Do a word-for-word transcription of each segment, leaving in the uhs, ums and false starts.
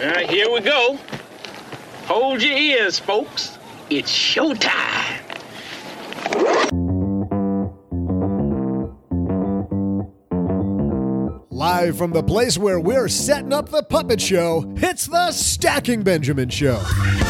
Uh, here we go. Hold your ears, folks. It's showtime. Live from the place where we're setting up the puppet show, it's the Stacking Benjamin Show.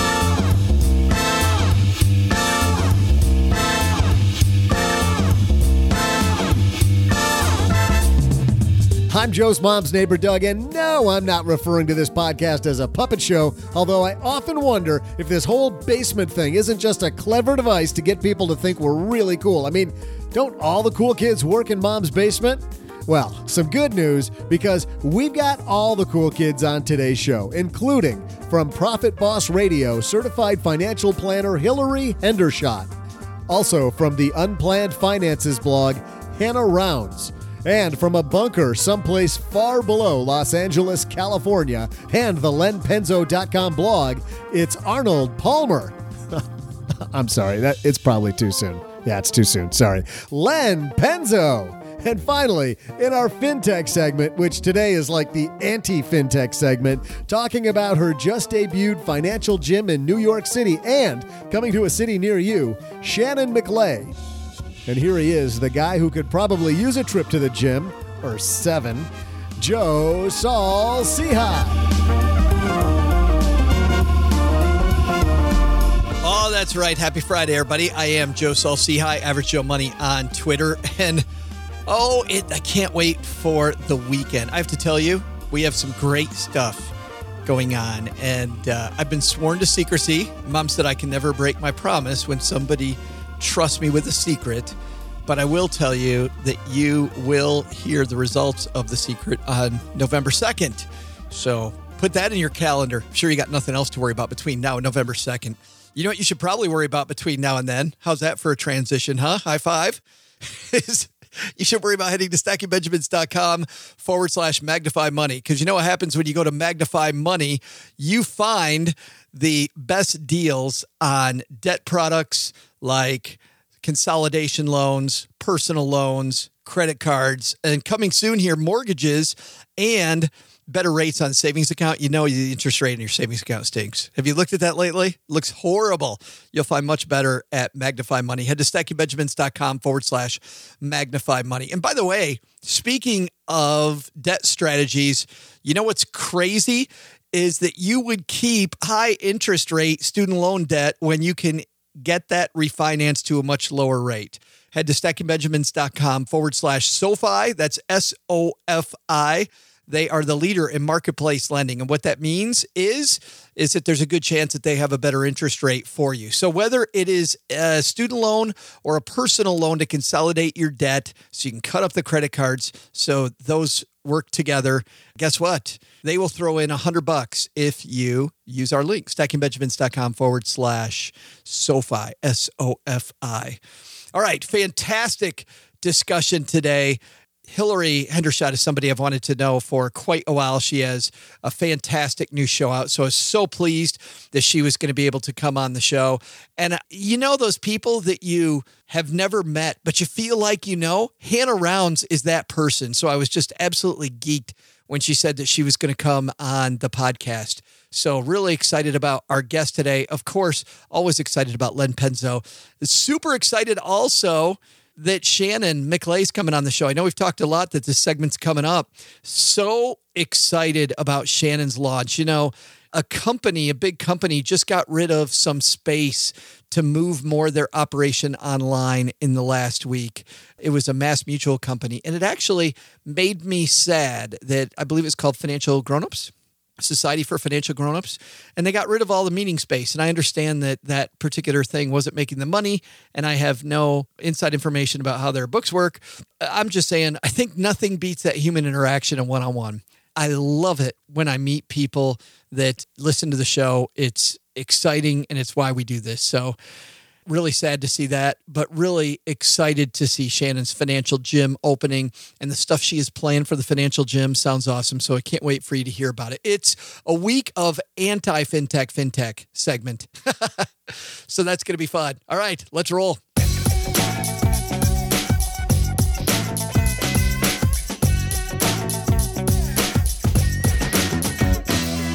I'm Joe's mom's neighbor, Doug, and no, I'm not referring to this podcast as a puppet show, although I often wonder if this whole basement thing isn't just a clever device to get people to think we're really cool. I mean, don't all the cool kids work in mom's basement? Well, some good news, because we've got all the cool kids on today's show, including from Profit Boss Radio, certified financial planner Hillary Hendershot. Also from the Unplanned Finances blog, Hannah Rounds. And from a bunker someplace far below Los Angeles, California, and the len penzo dot com blog, it's Arnold Palmer. I'm sorry, that it's probably too soon. Yeah, it's too soon. Sorry. Len Penzo. And finally, in our FinTech segment, which today is like the anti-FinTech segment, talking about her just debuted financial gym in New York City and coming to a city near you, Shannon McLay. And here he is, the guy who could probably use a trip to the gym, or seven, Joe Saul Sehy. Oh, that's right. Happy Friday, everybody. I am Joe Saul Sehy, Average Joe Money on Twitter. And, oh, it, I can't wait for the weekend. I have to tell you, we have some great stuff going on. And uh, I've been sworn to secrecy. Mom said I can never break my promise when somebody trust me with a secret, but I will tell you that you will hear the results of the secret on November second. So put that in your calendar. I'm sure you got nothing else to worry about between now and November second. You know what you should probably worry about between now and then? How's that for a transition, huh? High five. You should worry about heading to stacking benjamins dot com forward slash magnify money. Because you know what happens when you go to Magnify Money? You find the best deals on debt products like consolidation loans, personal loans, credit cards, and coming soon here, mortgages and better rates on savings account. You know the interest rate in your savings account stinks. Have you looked at that lately? Looks horrible. You'll find much better at Magnify Money. Head to stacking benjamins dot com forward slash magnify money. And by the way, speaking of debt strategies, you know what's crazy is that you would keep high interest rate student loan debt when you can get that refinanced to a much lower rate. Head to stacking benjamins dot com forward slash SoFi. That's S O F I. They are the leader in marketplace lending. And what that means is, is that there's a good chance that they have a better interest rate for you. So whether it is a student loan or a personal loan to consolidate your debt so you can cut up the credit cards so those work together, guess what? They will throw in a hundred bucks if you use our link, stacking benjamins dot com forward slash SoFi, S O F I. All right, fantastic discussion today. Hillary Hendershot is somebody I've wanted to know for quite a while. She has a fantastic new show out. So I was so pleased that she was going to be able to come on the show. And you know those people that you have never met, but you feel like you know? Hannah Rounds is that person. So I was just absolutely geeked when she said that she was going to come on the podcast. So really excited about our guest today. Of course, always excited about Len Penzo. Super excited also that Shannon McLay is coming on the show. I know we've talked a lot that this segment's coming up. So excited about Shannon's launch. You know, a company, a big company just got rid of some space to move more of their operation online in the last week. It was a Mass Mutual company, and it actually made me sad that I believe it's called Financial Grownups. Society for Financial Grownups, and they got rid of all the meeting space. And I understand that that particular thing wasn't making the money, and I have no inside information about how their books work. I'm just saying, I think nothing beats that human interaction and one-on-one. I love it when I meet people that listen to the show. It's exciting, and it's why we do this. So really sad to see that, but really excited to see Shannon's financial gym opening, and the stuff she is planning for the financial gym sounds awesome. So I can't wait for you to hear about it. It's a week of anti-fintech fintech segment. So that's going to be fun. All right, let's roll.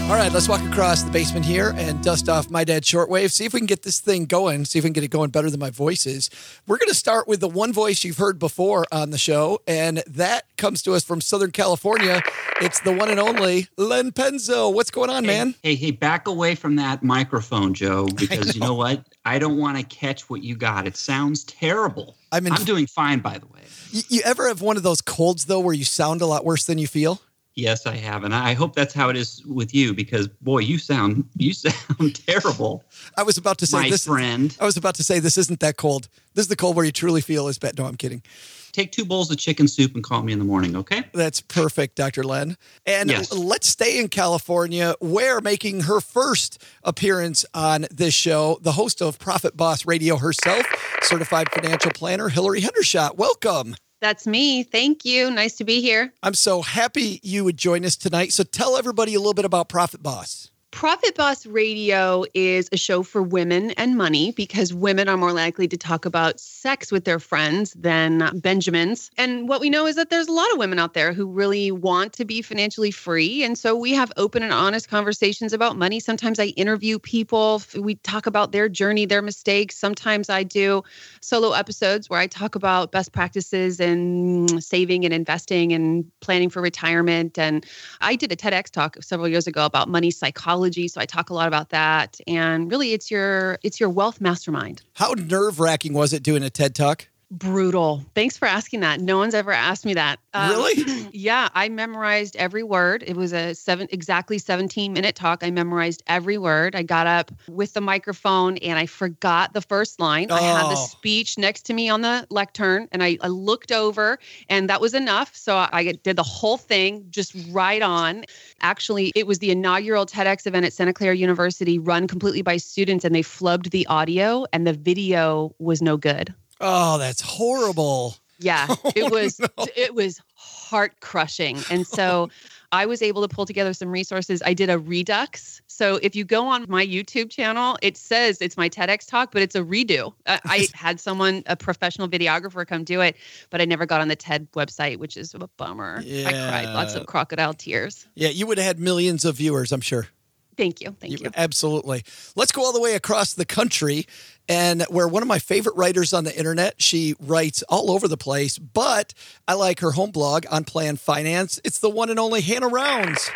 All right, let's walk across the basement here and dust off my dad's shortwave. See if we can get this thing going. See if we can get it going better than my voice is. We're going to start with the one voice you've heard before on the show, and that comes to us from Southern California. It's the one and only Len Penzo. What's going on, hey, man? Hey, hey, back away from that microphone, Joe, because know. you know what? I don't want to catch what you got. It sounds terrible. I'm, in, I'm doing fine, by the way. You, you ever have one of those colds, though, where you sound a lot worse than you feel? Yes, I have, and I hope that's how it is with you. Because boy, you sound you sound terrible. I was about to say, my this, friend. I was about to say this isn't that cold. This is the cold where you truly feel is bad. No, I'm kidding. Take two bowls of chicken soup and call me in the morning, okay? That's perfect, Doctor Len. And yes. let's stay in California, where making her first appearance on this show, the host of Profit Boss Radio herself, certified financial planner, Hillary Hendershot. Welcome. That's me. Thank you. Nice to be here. I'm so happy you would join us tonight. So tell everybody a little bit about Profit Boss. Profit Boss Radio is a show for women and money because women are more likely to talk about sex with their friends than Benjamins. And what we know is that there's a lot of women out there who really want to be financially free. And so we have open and honest conversations about money. Sometimes I interview people. We talk about their journey, their mistakes. Sometimes I do solo episodes where I talk about best practices and saving and investing and planning for retirement. And I did a TEDx talk several years ago about money psychology. So I talk a lot about that. And really, it's your it's your wealth mastermind. How nerve-wracking was it doing a TED Talk? Brutal. Thanks for asking that. No one's ever asked me that. Um, really? Yeah, I memorized every word. It was a seven exactly seventeen minute talk. I memorized every word. I got up with the microphone and I forgot the first line. Oh. I had the speech next to me on the lectern and I, I looked over and that was enough. So I did the whole thing just right on. Actually, it was the inaugural TEDx event at Santa Clara University run completely by students and they flubbed the audio and the video was no good. Oh, that's horrible. Yeah, it was oh, no. it was heart crushing. And so I was able to pull together some resources. I did a redux. So if you go on my YouTube channel, it says it's my TEDx talk, but it's a redo. Uh, I had someone, a professional videographer come do it, but I never got on the TED website, which is a bummer. Yeah. I cried lots of crocodile tears. Yeah, you would have had millions of viewers, I'm sure. Thank you. Thank you, you. Absolutely. Let's go all the way across the country and where one of my favorite writers on the internet, she writes all over the place, but I like her home blog on Plan Finance. It's the one and only Hannah Rounds.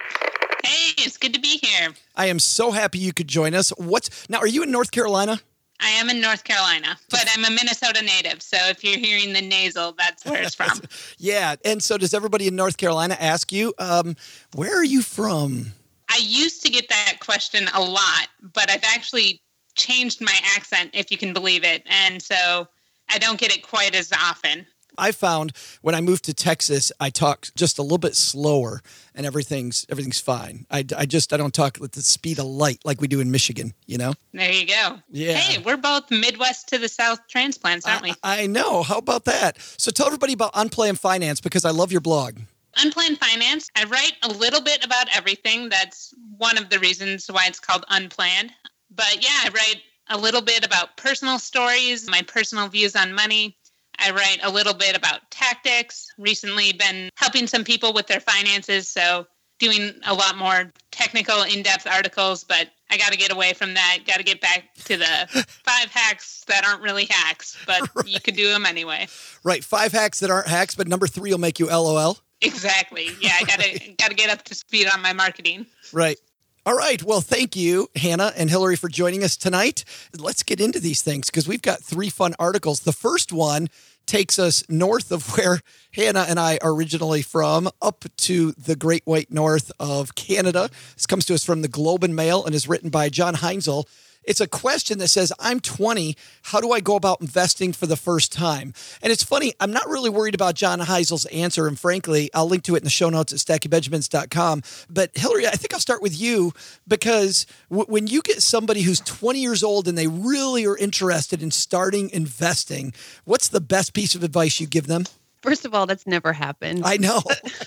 Hey, it's good to be here. I am so happy you could join us. What's now, are you in North Carolina? I am in North Carolina, but I'm a Minnesota native. So if you're hearing the nasal, that's where it's from. Yeah. And so does everybody in North Carolina ask you, um, where are you from? I used to get that question a lot, but I've actually changed my accent, if you can believe it. And so I don't get it quite as often. I found when I moved to Texas, I talk just a little bit slower and everything's everything's fine. I, I just I don't talk at the speed of light like we do in Michigan, you know? There you go. Yeah. Hey, we're both Midwest to the South transplants, aren't we? I, I know. How about that? So tell everybody about Unplanned Finance because I love your blog. Unplanned Finance. I write a little bit about everything. That's one of the reasons why it's called Unplanned. But yeah, I write a little bit about personal stories, my personal views on money. I write a little bit about tactics. Recently been helping some people with their finances, so doing a lot more technical, in-depth articles, but I got to get away from that. Got to get back to the five hacks that aren't really hacks, but right. You could do them anyway. Right. Five hacks that aren't hacks, but number three will make you LOL. Exactly. Yeah, I got to got to get up to speed on my marketing. Right. All right. Well, thank you, Hannah and Hillary, for joining us tonight. Let's get into these things because we've got three fun articles. The first one takes us north of where Hannah and I are originally from, up to the Great White North of Canada. This comes to us from the Globe and Mail and is written by John Heinzel. It's a question that says, I'm twenty. How do I go about investing for the first time? And it's funny, I'm not really worried about John Heisel's answer. And frankly, I'll link to it in the show notes at stacky benjamins dot com. But Hillary, I think I'll start with you because w- when you get somebody who's twenty years old and they really are interested in starting investing, what's the best piece of advice you give them? First of all, that's never happened. I know.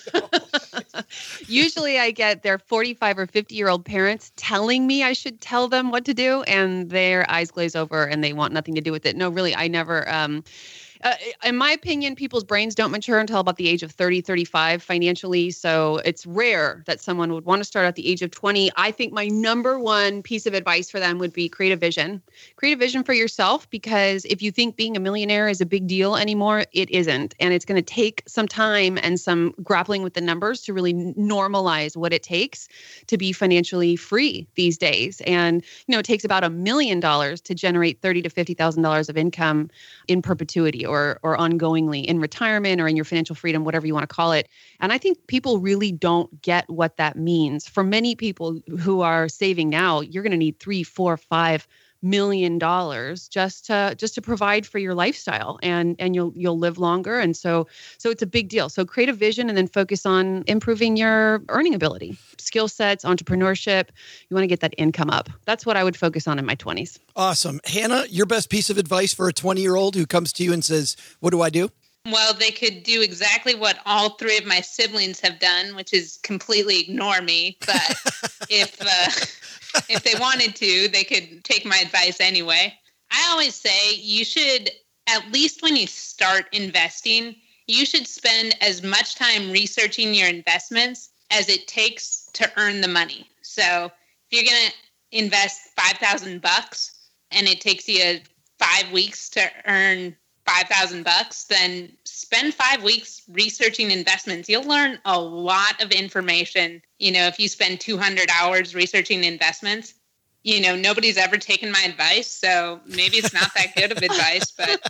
Usually I get their forty-five or fifty year old parents telling me I should tell them what to do and their eyes glaze over and they want nothing to do with it. No, really, I never, um, uh, in my opinion, people's brains don't mature until about the age of thirty, thirty-five financially. So it's rare that someone would want to start at the age of twenty. I think my number one piece of advice for them would be create a vision. Create a vision for yourself, because if you think being a millionaire is a big deal anymore, it isn't. And it's going to take some time and some grappling with the numbers to really normalize what it takes to be financially free these days. And, you know, it takes about a million dollars to generate thirty to fifty thousand dollars of income in perpetuity or or ongoingly in retirement or in your financial freedom, whatever you want to call it. And I think people really don't get what that means. For many people who are saving now, you're going to need three, four, five million dollars just to just to provide for your lifestyle, and and you'll you'll live longer. And so so it's a big deal. So create a vision and then focus on improving your earning ability, skill sets, entrepreneurship. You want to get that income up. That's what I would focus on in my twenties. Awesome. Hannah, your best piece of advice for a twenty-year-old who comes to you and says, what do I do? Well, they could do exactly what all three of my siblings have done, which is completely ignore me. But if uh, if they wanted to, they could take my advice anyway. I always say you should, at least when you start investing, you should spend as much time researching your investments as it takes to earn the money. So if you're going to invest five thousand bucks and it takes you five weeks to earn five thousand bucks, then spend five weeks researching investments. You'll learn a lot of information. You know, if you spend two hundred hours researching investments, you know, nobody's ever taken my advice. So maybe it's not that good of advice,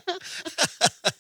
but.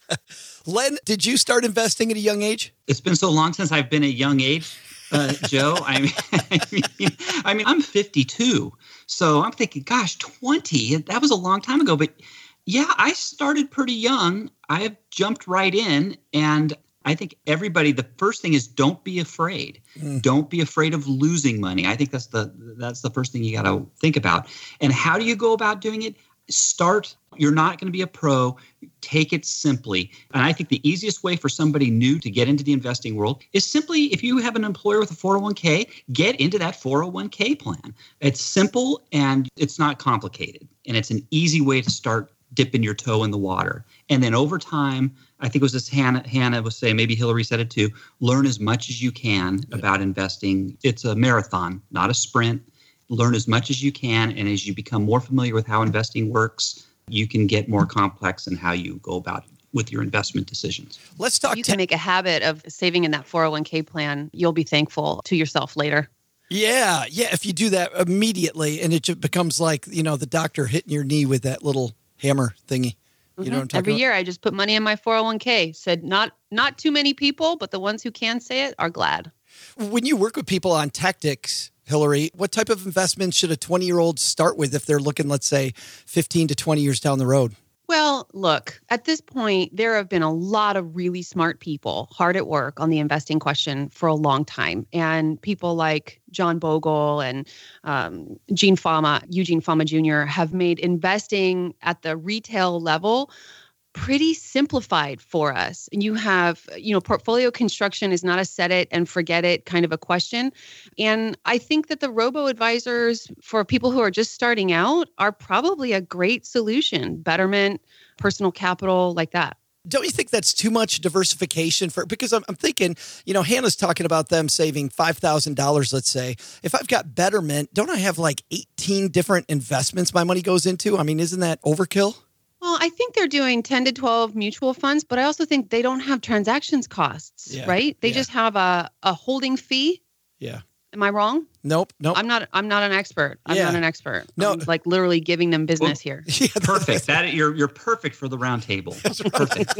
Len, did you start investing at a young age? It's been so long since I've been a young age, uh, Joe. I mean, I mean, I mean, I'm fifty-two. So I'm thinking, gosh, twenty, that was a long time ago. But yeah, I started pretty young. I have jumped right in. And I think everybody, the first thing is don't be afraid. Mm. Don't be afraid of losing money. I think that's the that's the first thing you got to think about. And how do you go about doing it? Start. You're not going to be a pro. Take it simply. And I think the easiest way for somebody new to get into the investing world is simply, if you have an employer with a four oh one k, get into that four oh one k plan. It's simple and it's not complicated. And it's an easy way to start dipping your toe in the water. And then over time, I think it was this Hannah, Hannah was saying, maybe Hillary said it too, learn as much as you can about investing. It's a marathon, not a sprint. Learn as much as you can. And as you become more familiar with how investing works, you can get more complex in how you go about it with your investment decisions. Let's talk. You can make a habit of saving in that four oh one k plan. You'll be thankful to yourself later. Yeah. Yeah. If you do that immediately, and it just becomes like, you know, the doctor hitting your knee with that little hammer thingy. You know what I'm talking Every about? year I just put money in my four oh one k. Said not not too many people, but the ones who can say it are glad. When you work with people on tactics, Hillary, what type of investments should a twenty-year-old start with if they're looking, let's say, fifteen to twenty years down the road? Well, look, at this point, there have been a lot of really smart people hard at work on the investing question for a long time. And people like John Bogle and um, Gene Fama, Eugene Fama Junior have made investing at the retail level pretty simplified for us. And you have, you know, portfolio construction is not a set it and forget it kind of a question. And I think that the robo-advisors for people who are just starting out are probably a great solution. Betterment, Personal Capital, like that. Don't you think that's too much diversification for, because I'm, I'm thinking, you know, Hannah's talking about them saving five thousand dollars, let's say. If I've got Betterment, don't I have like eighteen different investments my money goes into? I mean, isn't that overkill? Well, I think they're doing ten to twelve mutual funds, but I also think they don't have transactions costs, yeah, right? They yeah. just have a, a holding fee. Yeah. Am I wrong? Nope. Nope. I'm not I'm not an expert. I'm yeah. not an expert. No. I'm like literally giving them business well, here. Yeah, perfect. That you're you're perfect for the round table. Perfect.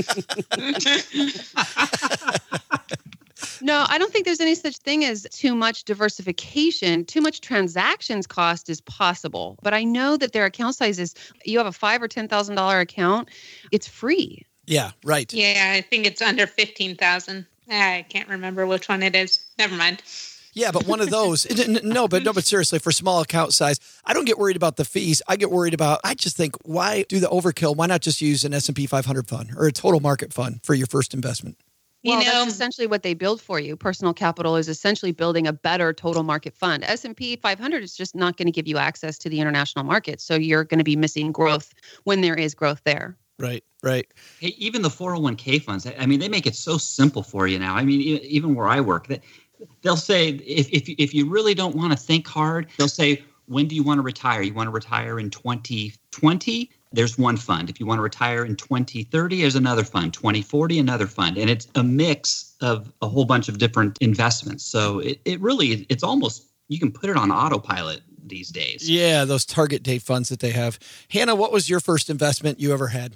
No, I don't think there's any such thing as too much diversification. Too much transactions cost is possible. But I know that their account sizes, you have a five or ten thousand dollar account, it's free. Yeah, right. Yeah, I think it's under fifteen thousand. I can't remember which one it is. Never mind. Yeah, but one of those, no, but no, but seriously, for small account size, I don't get worried about the fees. I get worried about, I just think, why do the overkill? Why not just use an S and P five hundred fund or a total market fund for your first investment? Well, you know, that's essentially what they build for you. Personal Capital is essentially building a better total market fund. S and P five hundred is just not going to give you access to the international market. So you're going to be missing growth when there is growth there. Right, right. Hey, even the four oh one k funds, I mean, they make it so simple for you now. I mean, e- even where I work, that they'll say, if, if, if you really don't want to think hard, they'll say, when do you want to retire? You want to retire in twenty twenty? There's one fund. If you want to retire in twenty thirty, there's another fund. twenty forty, another fund. And it's a mix of a whole bunch of different investments. So it, it really, it's almost, you can put it on autopilot these days. Yeah, those target date funds that they have. Hannah, what was your first investment you ever had?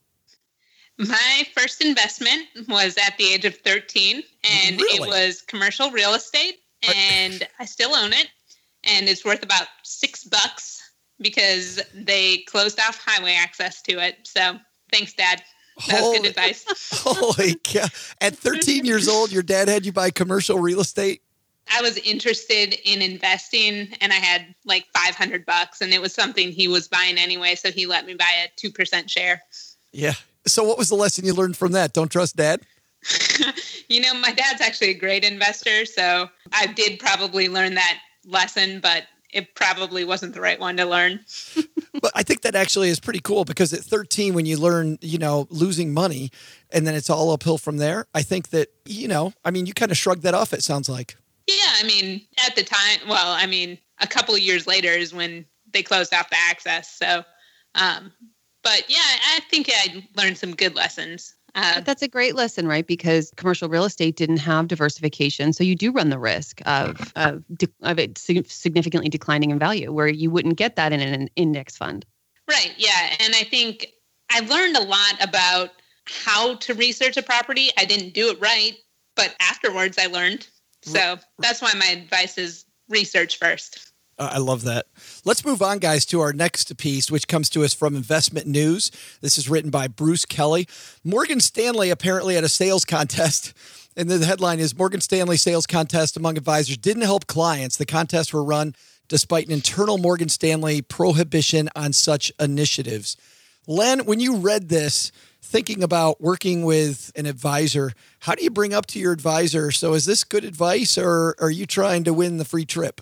My first investment was at the age of thirteen, and Really? it was commercial real estate, and I still own it, and it's worth about six bucks because they closed off highway access to it. So thanks, Dad. That was Holy- good advice. Holy cow. At thirteen years old, your dad had you buy commercial real estate? I was interested in investing, and I had like five hundred bucks, and it was something he was buying anyway, so he let me buy a two percent share. Yeah. So what was the lesson you learned from that? Don't trust dad? You know, my dad's actually a great investor, so I did probably learn that lesson, but it probably wasn't the right one to learn. But I think that actually is pretty cool because at thirteen, when you learn, you know, losing money and then it's all uphill from there, I think that, you know, I mean, you kind of shrugged that off, it sounds like. Yeah, I mean, at the time, well, I mean, a couple of years later is when they closed off the access. So, um, but yeah, I think I learned some good lessons. Uh, But that's a great lesson, right? Because commercial real estate didn't have diversification. So you do run the risk of, of, de- of it sig- significantly declining in value, where you wouldn't get that in an index fund. Right. Yeah. And I think I learned a lot about how to research a property. I didn't do it right, but afterwards I learned. So that's why my advice is research first. Uh, I love that. Let's move on, guys, to our next piece, which comes to us from Investment News. This is written by Bruce Kelly. Morgan Stanley apparently had a sales contest. And the headline is Morgan Stanley sales contest among advisors didn't help clients. The contests were run despite an internal Morgan Stanley prohibition on such initiatives. Len, when you read this, thinking about working with an advisor, how do you bring up to your advisor? So is this good advice or are you trying to win the free trip?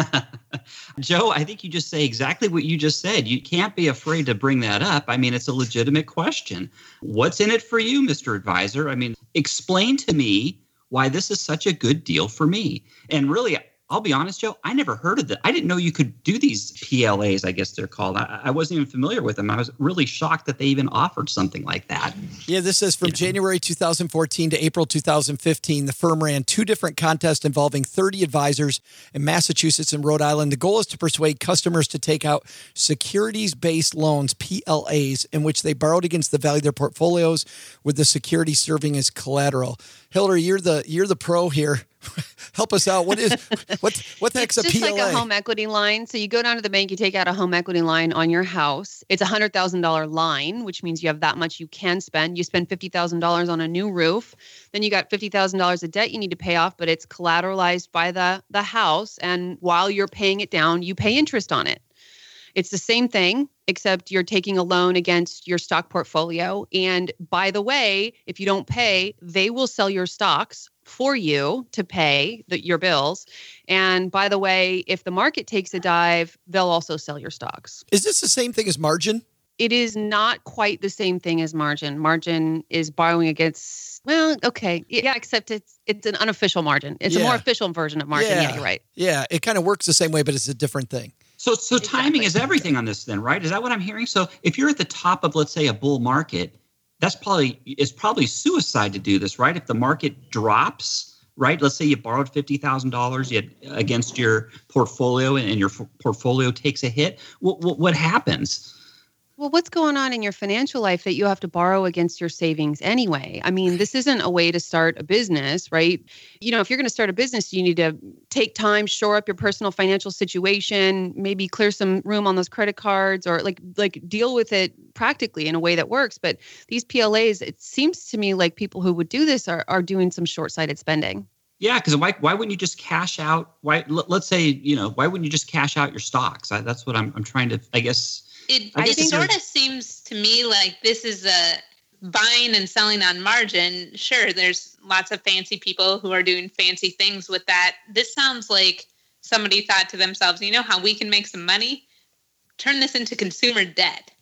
Joe, I think you just say exactly what you just said. You can't be afraid to bring that up. I mean, it's a legitimate question. What's in it for you, Mister Advisor? I mean, explain to me why this is such a good deal for me. And really, I'll be honest, Joe, I never heard of that. I didn't know you could do these P L As, I guess they're called. I, I wasn't even familiar with them. I was really shocked that they even offered something like that. Yeah, this says from You know. January two thousand fourteen to April two thousand fifteen, the firm ran two different contests involving thirty advisors in Massachusetts and Rhode Island. The goal is to persuade customers to take out securities-based loans, P L As, in which they borrowed against the value of their portfolios with the security serving as collateral. Hilder, you're the you're the pro here. Help us out. What is what what the heck's It's a just P L A? like a home equity line. So you go down to the bank, you take out a home equity line on your house. It's a one hundred thousand dollars line, which means you have that much you can spend. You spend fifty thousand dollars on a new roof. Then you got fifty thousand dollars of debt you need to pay off, but it's collateralized by the, the house. And while you're paying it down, you pay interest on it. It's the same thing, except you're taking a loan against your stock portfolio. And by the way, if you don't pay, they will sell your stocks for you to pay the, your bills. And by the way, if the market takes a dive, they'll also sell your stocks. Is this the same thing as margin? It is not quite the same thing as margin. Margin is borrowing against, well, okay. Yeah, except it's it's an unofficial margin. It's a Yeah. more official version of margin. Yeah, you're right. Yeah, it kind of works the same way, but it's a different thing. So, so timing Exactly. is everything on this then, right? Is that what I'm hearing? So if you're at the top of, let's say, a bull market, that's probably, it's probably suicide to do this, right? If the market drops, right? Let's say you borrowed fifty thousand dollars you had, against your portfolio and, and your f- portfolio takes a hit. What, what, what happens? Well, what's going on in your financial life that you have to borrow against your savings anyway? I mean, this isn't a way to start a business, right? You know, if you're going to start a business, you need to take time, shore up your personal financial situation, maybe clear some room on those credit cards or like like deal with it practically in a way that works. But these P L As, it seems to me like people who would do this are, are doing some short-sighted spending. Yeah, because why why wouldn't you just cash out? Why let, let's say, you know, why wouldn't you just cash out your stocks? I, that's what I'm I'm trying to, I guess. It, I it guess sort you're- of seems to me like this is a buying and selling on margin. Sure, there's lots of fancy people who are doing fancy things with that. This sounds like somebody thought to themselves, you know how we can make some money? Turn this into consumer debt.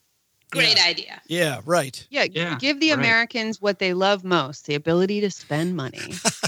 Great Yeah. idea. Yeah, right. Yeah, Yeah, give the right. Americans what they love most, the ability to spend money.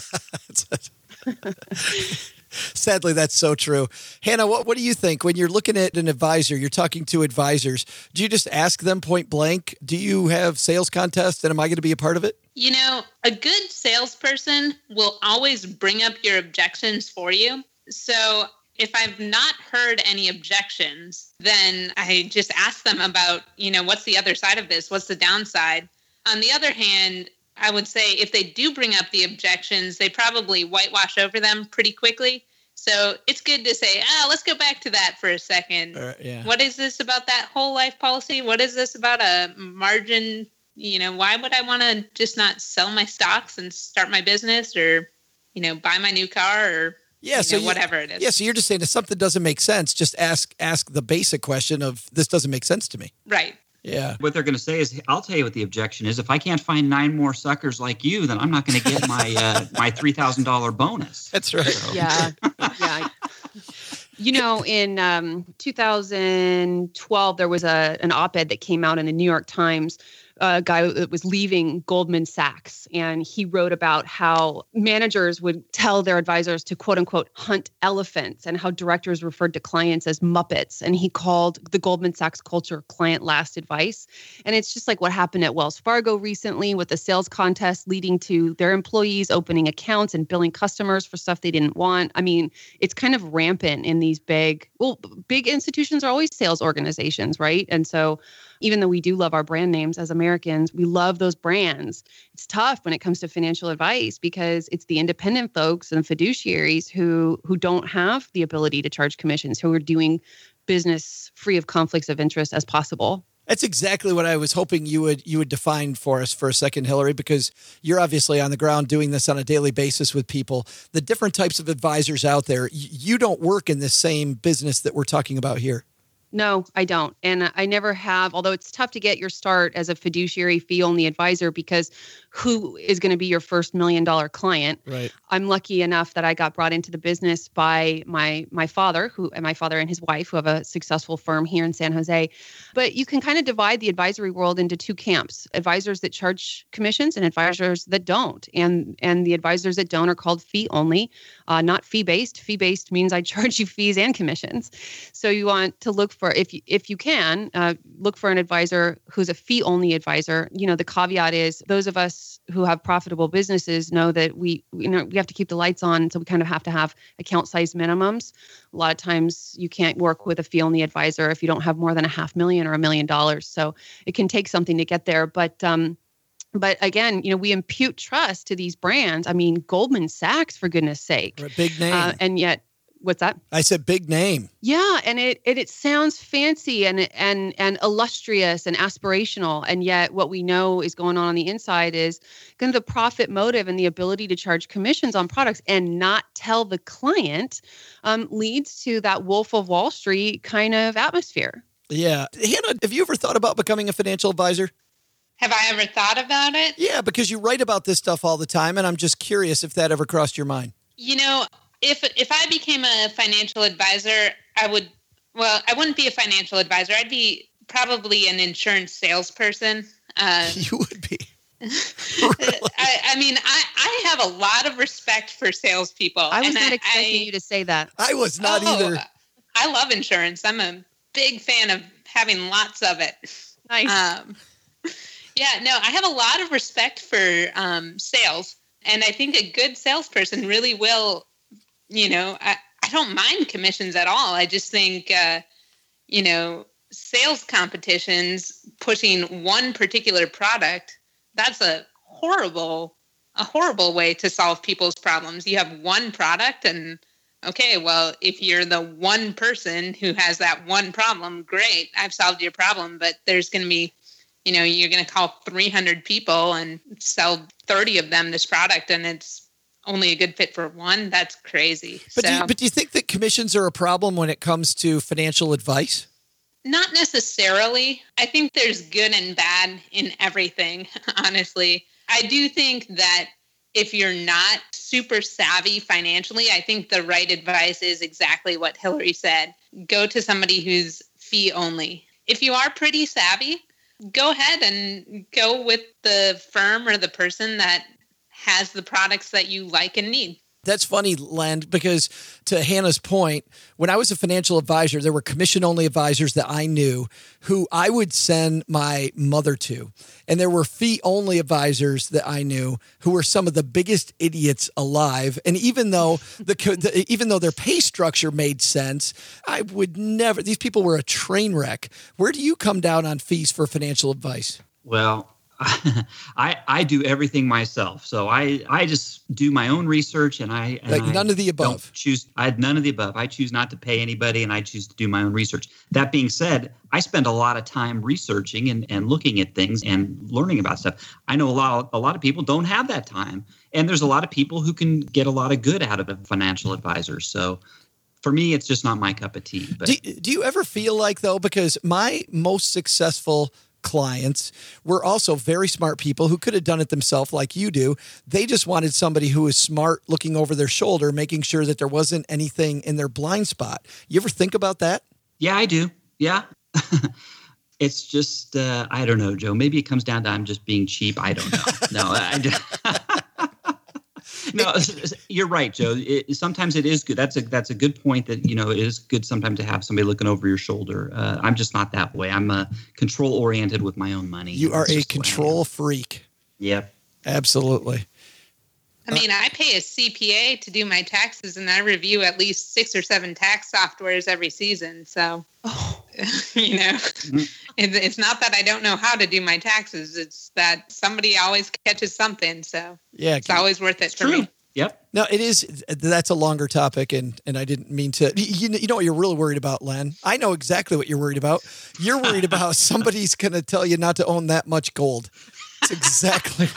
Sadly, that's so true. Hannah, what, what do you think when you're looking at an advisor, you're talking to advisors, do you just ask them point blank, do you have sales contests and am I going to be a part of it? You know, a good salesperson will always bring up your objections for you. So if I've not heard any objections, then I just ask them about, you know, what's the other side of this? What's the downside? On the other hand, I would say if they do bring up the objections, they probably whitewash over them pretty quickly. So it's good to say, ah, let's go back to that for a second. Uh, yeah. What is this about that whole life policy? What is this about a margin? You know, why would I want to just not sell my stocks and start my business or, you know, buy my new car or Yeah, you so know, you- whatever it is. Yeah, so you're just saying if something doesn't make sense, just ask ask the basic question of this doesn't make sense to me. Right. Yeah. What they're going to say is, I'll tell you what the objection is. If I can't find nine more suckers like you, then I'm not going to get my uh, my three thousand dollars bonus. That's right. So- Yeah, yeah. You know, in um, two thousand twelve, there was a an op-ed that came out in the New York Times. A guy that was leaving Goldman Sachs, and he wrote about how managers would tell their advisors to quote unquote hunt elephants, and how directors referred to clients as Muppets. And he called the Goldman Sachs culture client last advice. And it's just like what happened at Wells Fargo recently with the sales contest leading to their employees opening accounts and billing customers for stuff they didn't want. I mean, it's kind of rampant in these big, well, big institutions are always sales organizations, right? And so even though we do love our brand names as Americans, we love those brands. It's tough when it comes to financial advice because it's the independent folks and fiduciaries who who don't have the ability to charge commissions, who are doing business free of conflicts of interest as possible. That's exactly what I was hoping you would you would define for us for a second, Hillary, because you're obviously on the ground doing this on a daily basis with people. The different types of advisors out there, y- you don't work in the same business that we're talking about here. No, I don't. And I never have, although it's tough to get your start as a fiduciary fee-only advisor because who is going to be your first million dollar client? Right. I'm lucky enough that I got brought into the business by my my father, who and my father and his wife, who have a successful firm here in San Jose. But you can kind of divide the advisory world into two camps: advisors that charge commissions and advisors that don't. And and the advisors that don't are called fee only, uh, not fee based. Fee based means I charge you fees and commissions. So you want to look for, if you, if you can, uh, look for an advisor who's a fee only advisor. You know, the caveat is those of us who have profitable businesses know that we, you know, we have to keep the lights on. So we kind of have to have account size minimums. A lot of times you can't work with a fee only advisor if you don't have more than a half million or a million dollars. So it can take something to get there. But, um, But again, you know, we impute trust to these brands. I mean, Goldman Sachs, for goodness sake. Right, big name. Uh, and yet, what's that? I said big name. Yeah, and it, it it sounds fancy and and and illustrious and aspirational, and yet what we know is going on on the inside is kind of the profit motive and the ability to charge commissions on products and not tell the client um, leads to that Wolf of Wall Street kind of atmosphere. Yeah. Hannah, have you ever thought about becoming a financial advisor? Have I ever thought about it? Yeah, because you write about this stuff all the time, and I'm just curious if that ever crossed your mind. You know, if if I became a financial advisor, I would, well, I wouldn't be a financial advisor. I'd be probably an insurance salesperson. Uh, You would be. I, I mean, I, I have a lot of respect for salespeople. I was and not expecting I, you to say that. I was not oh, either. I love insurance. I'm a big fan of having lots of it. Nice. Um, yeah, no, I have a lot of respect for um, sales. And I think a good salesperson really will, you know, I, I don't mind commissions at all. I just think, uh, you know, sales competitions pushing one particular product, that's a horrible, a horrible way to solve people's problems. You have one product and, okay, well, if you're the one person who has that one problem, great, I've solved your problem. But there's going to be, you know, you're going to call three hundred people and sell thirty of them this product, and it's only a good fit for one. That's crazy. But, so, do you, but do you think that commissions are a problem when it comes to financial advice? not necessarily. I think there's good and bad in everything, honestly. I do think that if you're not super savvy financially, I think the right advice is exactly what Hillary said. Go to somebody who's fee only. If you are pretty savvy, go ahead and go with the firm or the person that has the products that you like and need. That's funny, Len, because to Hannah's point, when I was a financial advisor, there were commission-only advisors that I knew who I would send my mother to. And there were fee-only advisors that I knew who were some of the biggest idiots alive. And even though the, the even though their pay structure made sense, I would never, these people were a train wreck. Where do you come down on fees for financial advice? Well, I I do everything myself, so I, I just do my own research, and I and like I none of the above. Don't choose I none of the above. I choose not to pay anybody, and I choose to do my own research. That being said, I spend a lot of time researching and, and looking at things and learning about stuff. I know a lot of, a lot of people don't have that time, and there's a lot of people who can get a lot of good out of a financial advisor. So for me, it's just not my cup of tea. But do, do you ever feel like, though, because my most successful clients were also very smart people who could have done it themselves like you do. They just wanted somebody who was smart, looking over their shoulder, making sure that there wasn't anything in their blind spot. You ever think about that? Yeah, I do. Yeah. It's just, uh, I don't know, Joe. Maybe it comes down to I'm just being cheap. I don't know. No, I just... No, you're right, Joe. It, sometimes it is good. That's a that's a good point. That you know it is good sometimes to have somebody looking over your shoulder. Uh, I'm just not that way. I'm uh, control oriented with my own money. You are That's a just the way I control am. freak. Yep. Absolutely. I mean, I pay a C P A to do my taxes, and I review at least six or seven tax softwares every season. So, oh. you know, Mm-hmm. it's, it's not that I don't know how to do my taxes. It's that somebody always catches something. So Yeah. it's always worth it for True. me. Yep. No, it is. That's a longer topic, and and I didn't mean to. You, you know what you're really worried about, Len? I know exactly what you're worried about. You're worried about somebody's going to tell you not to own that much gold. It's exactly.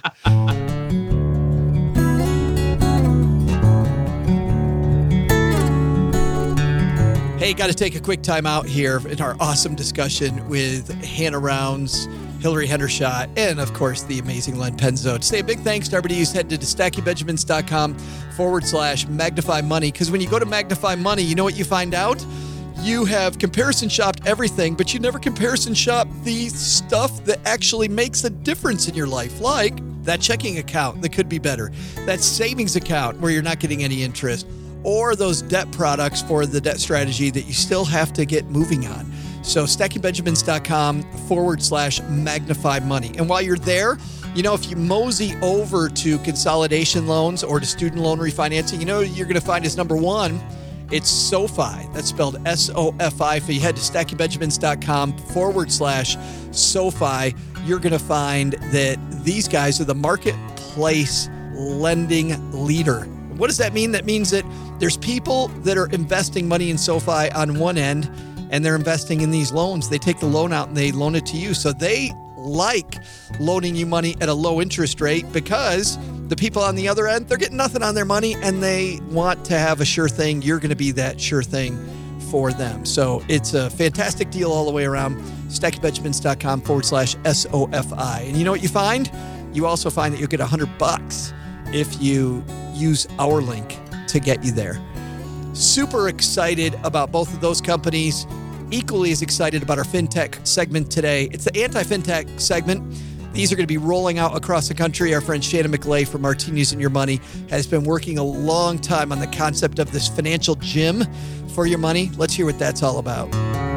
Hey, got to take a quick time out here in our awesome discussion with Hannah Rounds, Hillary Hendershot, and of course, the amazing Len Penzo. To say a big thanks to everybody who's headed to stackingbenjamins.com forward slash magnify money. Because when you go to magnify money, you know what you find out? You have comparison shopped everything, but you never comparison shop the stuff that actually makes a difference in your life, like that checking account that could be better, that savings account where you're not getting any interest, or those debt products for the debt strategy that you still have to get moving on. So stackingbenjamins.com forward slash magnify money. And while you're there, you know, if you mosey over to consolidation loans or to student loan refinancing, you know, you're going to find is number one, it's SoFi. That's spelled S O F I. If you head to stackingbenjamins.com forward slash SoFi, you're going to find that these guys are the marketplace lending leader. What does that mean? That means that there's people that are investing money in SoFi on one end, and they're investing in these loans. They take the loan out and they loan it to you. So they like loaning you money at a low interest rate because the people on the other end, they're getting nothing on their money and they want to have a sure thing. You're going to be that sure thing for them. So it's a fantastic deal all the way around. stackingbenjamins.com forward slash S O F I. And you know what you find? You also find that you'll get a hundred bucks if you use our link to get you there. Super excited about both of those companies. Equally as excited about our FinTech segment today. It's the anti-FinTech segment. These are going to be rolling out across the country. Our friend Shannon McLay from Martinis and Your Money has been working a long time on the concept of this financial gym for your money. Let's hear what that's all about.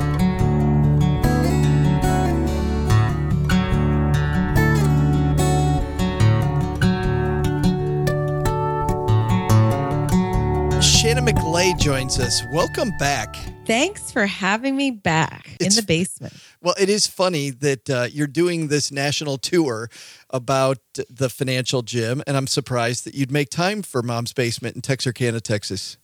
Shannon McLay joins us. Welcome back. Thanks for having me back It's- in the basement. Well, it is funny that uh, you're doing this national tour about the financial gym, and I'm surprised that you'd make time for Mom's Basement in Texarkana, Texas.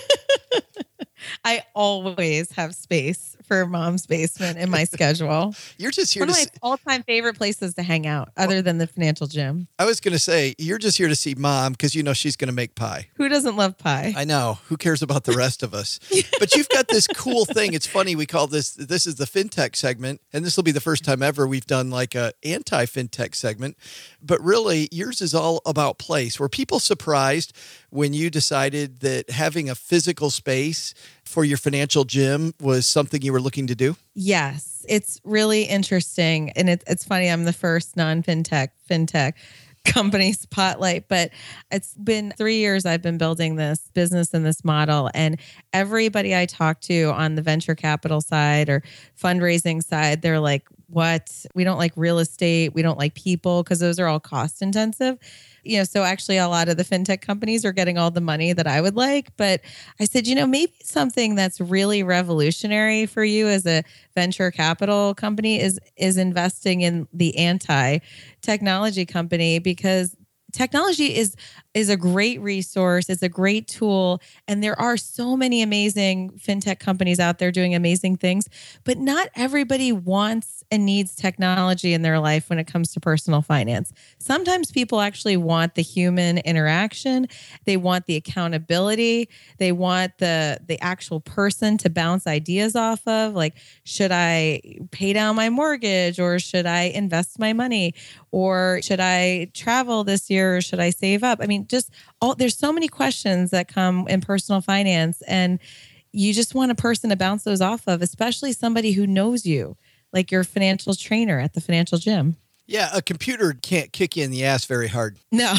I always have space for Mom's Basement in my schedule. You're just here One to of my see, all-time favorite places to hang out, other than the financial gym. I was going to say, you're just here to see Mom because you know she's going to make pie. Who doesn't love pie? I know. Who cares about the rest of us? But you've got this cool thing. It's funny. We call this, this is the FinTech segment, and this will be the first time ever we've done like a anti-FinTech segment. But really, yours is all about place. Were people surprised when you decided that having a physical space for your financial gym was something you were looking to do? Yes, it's really interesting. And it, it's funny, I'm the first non-fintech fintech company spotlight, but it's been three years I've been building this business and this model. And everybody I talk to on the venture capital side or fundraising side, they're like, what? We don't like real estate. We don't like people because those are all cost intensive. You know, so actually a lot of the fintech companies are getting all the money that I would like. But I said, you know, maybe something that's really revolutionary for you as a venture capital company is is investing in the anti-technology company, because technology is is a great resource. It's a great tool. And there are so many amazing fintech companies out there doing amazing things, but not everybody wants and needs technology in their life when it comes to personal finance. Sometimes people actually want the human interaction. They want the accountability. They want the, the actual person to bounce ideas off of. Like, should I pay down my mortgage, or should I invest my money, or should I travel this year, or should I save up? I mean, just all, there's so many questions that come in personal finance, and you just want a person to bounce those off of, especially somebody who knows you, like your financial trainer at the financial gym. Yeah, a computer can't kick you in the ass very hard. No.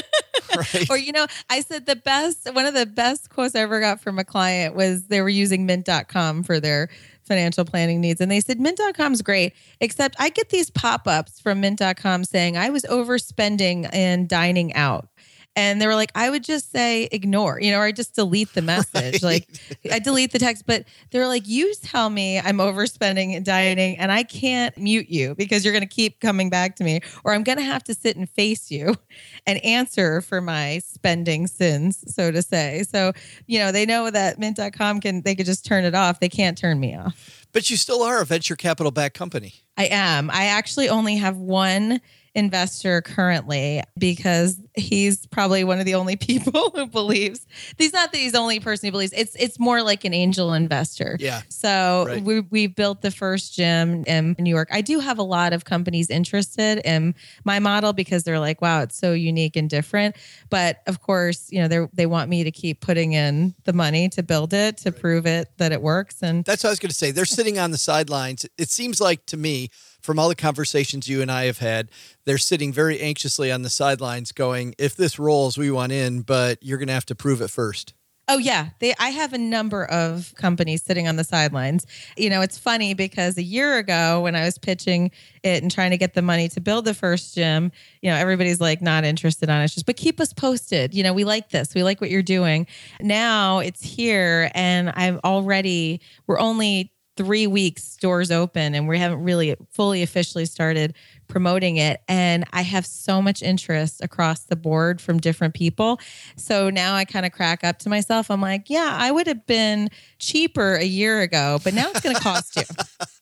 Right. Or, you know, I said the best, one of the best quotes I ever got from a client was they were using mint dot com for their financial planning needs. And they said, mint dot com is great, except I get these pop-ups from mint dot com saying I was overspending and dining out. And they were like, I would just say ignore, you know, or I just delete the message. Right. Like I delete the text, but they're like, you tell me I'm overspending and dieting and I can't mute you because you're going to keep coming back to me, or I'm going to have to sit and face you and answer for my spending sins, so to say. So, you know, they know that mint dot com can, they could just turn it off. They can't turn me off. But you still are a venture capital backed company. I am. I actually only have one investor currently because he's probably one of the only people who believes he's not that he's the only person who believes it's it's more like an angel investor. Yeah. So right. we we built the first gym in New York. I do have a lot of companies interested in my model because they're like, wow, it's so unique and different. But of course, you know, they they want me to keep putting in the money to build it, to right. prove it that it works. And that's what I was going to say. They're sitting on the sidelines. It seems like to me, from all the conversations you and I have had, they're sitting very anxiously on the sidelines going, if this rolls, we want in, but you're going to have to prove it first. Oh, yeah. They, I have a number of companies sitting on the sidelines. You know, it's funny because a year ago when I was pitching it and trying to get the money to build the first gym, you know, everybody's like not interested on it. It's just, but keep us posted. You know, we like this. We like what you're doing. Now it's here and I'm already, we're only three weeks doors open and we haven't really fully officially started promoting it. And I have so much interest across the board from different people. So now I kind of crack up to myself. I'm like, yeah, I would have been cheaper a year ago, but now it's going to cost you.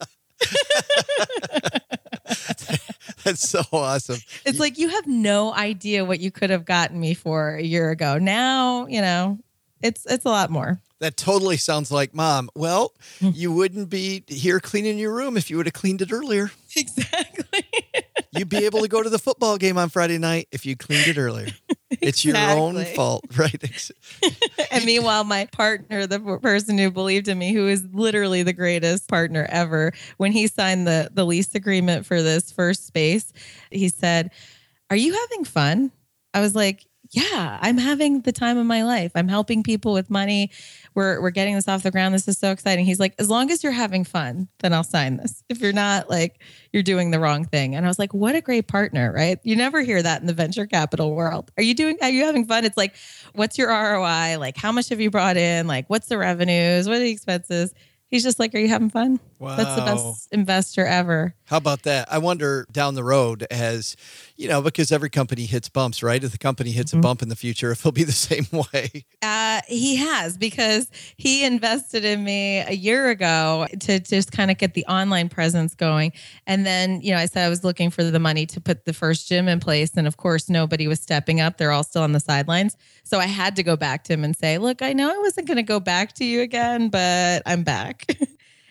That's so awesome. It's like, you have no idea what you could have gotten me for a year ago. Now, you know, it's, it's a lot more. That totally sounds like Mom. Well, you wouldn't be here cleaning your room if you would have cleaned it earlier. Exactly. You'd be able to go to the football game on Friday night if you cleaned it earlier. It's Exactly. your own fault, right? And meanwhile, my partner, the person who believed in me, who is literally the greatest partner ever, when he signed the, the lease agreement for this first space, he said, "Are you having fun?" I was like, yeah, I'm having the time of my life. I'm helping people with money. We're we're getting this off the ground. This is so exciting. He's like, as long as you're having fun, then I'll sign this. If you're not, like, you're doing the wrong thing. And I was like, what a great partner, right? You never hear that in the venture capital world. Are you doing, are you having fun? It's like, what's your R O I? Like, how much have you brought in? Like, what's the revenues? What are the expenses? He's just like, are you having fun? Wow. That's the best investor ever. How about that? I wonder down the road as, you know, because every company hits bumps, right? If the company hits mm-hmm. a bump in the future, if it'll be the same way. Uh, he has, because he invested in me a year ago to just kind of get the online presence going. And then, you know, I said I was looking for the money to put the first gym in place. And of course, nobody was stepping up. They're all still on the sidelines. So I had to go back to him and say, look, I know I wasn't going to go back to you again, but I'm back.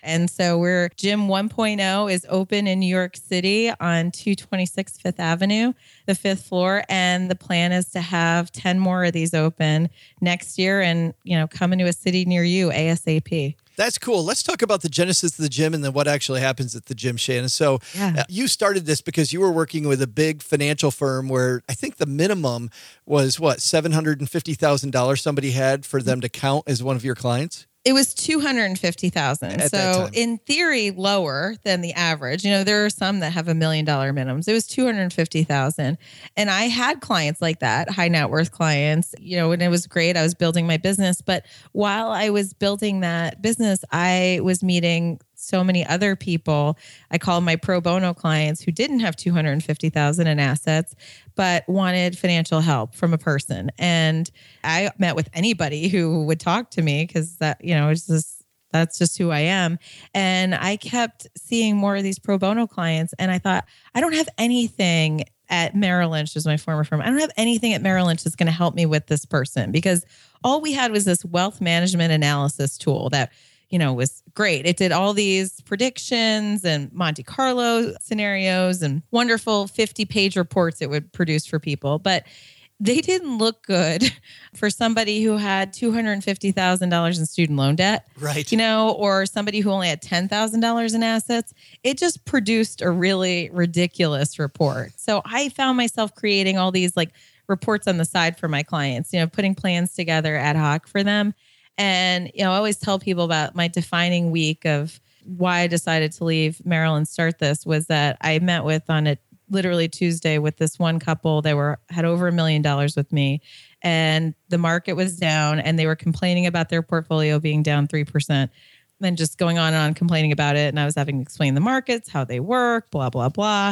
And so we're Gym one point oh is open in New York City on two twenty-six Fifth Avenue, the fifth floor. And the plan is to have ten more of these open next year and, you know, come into a city near you ASAP. That's cool. Let's talk about the genesis of the gym and then what actually happens at the gym, Shannon. So Yeah. uh, you started this because you were working with a big financial firm where I think the minimum was what, seven hundred fifty thousand dollars somebody had for them to count as one of your clients? It was two hundred fifty thousand. At that So time. in theory, lower than the average. You know, there are some that have a million dollar minimums. It was two hundred fifty thousand. And I had clients like that, high net worth clients, you know, and it was great. I was building my business. But while I was building that business, I was meeting so many other people. I call my pro bono clients who didn't have two hundred fifty thousand in assets, but wanted financial help from a person. And I met with anybody who would talk to me because that, you know, it's just, that's just who I am. And I kept seeing more of these pro bono clients. And I thought, I don't have anything at Merrill Lynch, which is my former firm. I don't have anything at Merrill Lynch that's going to help me with this person, because all we had was this wealth management analysis tool that, you know, was great. It did all these predictions and Monte Carlo scenarios and wonderful fifty page reports it would produce for people. But they didn't look good for somebody who had two hundred fifty thousand dollars in student loan debt, Right. you know, or somebody who only had ten thousand dollars in assets. It just produced a really ridiculous report. So I found myself creating all these like reports on the side for my clients, you know, putting plans together ad hoc for them. And, you know, I always tell people about my defining week of why I decided to leave Merrill and start this was that I met with on a literally Tuesday with this one couple. They were had over a million dollars with me, and the market was down and they were complaining about their portfolio being down three percent. Then just going on and on complaining about it. And I was having to explain the markets, how they work, blah, blah, blah.